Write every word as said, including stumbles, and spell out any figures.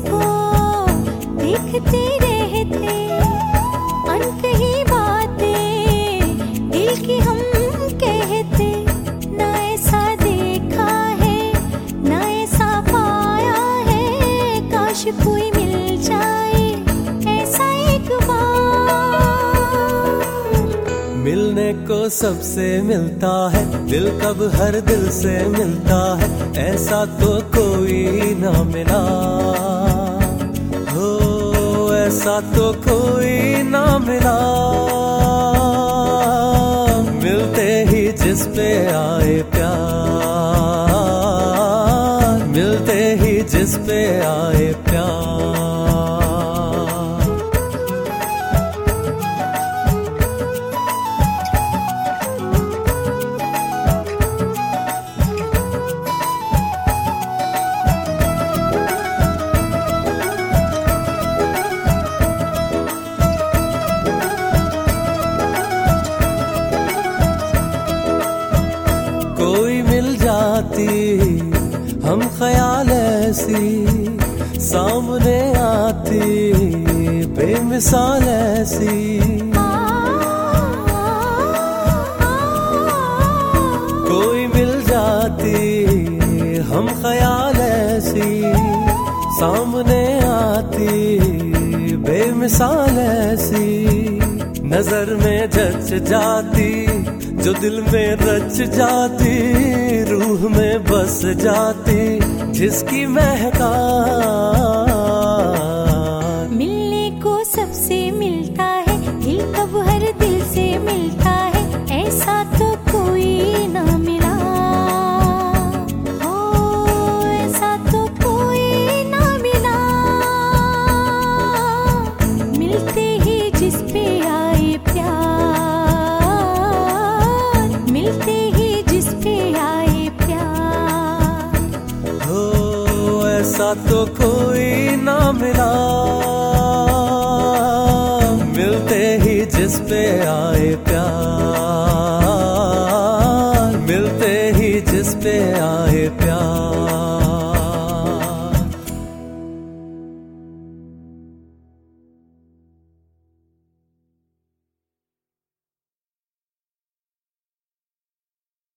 सबको देखते रहते, अनकही बातें दिल की हम कहते। ना ऐसा देखा है, ना ऐसा पाया है, काश कोई मिल जाए ऐसा एक बार। मिलने को सबसे मिलता है, दिल कब हर दिल से मिलता है, ऐसा तो कोई ना मिला हो, ऐसा तो कोई ना मिला। मिलते ही जिस पे आए प्यार, मिलते ही जिस पे आए प्यार। कोई मिल जाती हम ख्याल ऐसी, सामने आती बेमिसाल ऐसी। कोई मिल जाती हम ख्याल ऐसी, सामने आती बेमिसाल ऐसी। नजर में जच जाती, जो दिल में रच जाती, रूह में बस जाती, जिसकी महका। मिलने को सबसे मिलता है, दिल कब हर दिल से मिलता है, ऐसा तो कोई ना मिला हो, ऐसा तो कोई ना मिला। मिलते ही जिस पे आए प्यार, मिलते ही जिस पे आए प्यार। हो ऐसा तो कोई ना मिला, मिलते ही जिस पे आए प्यार।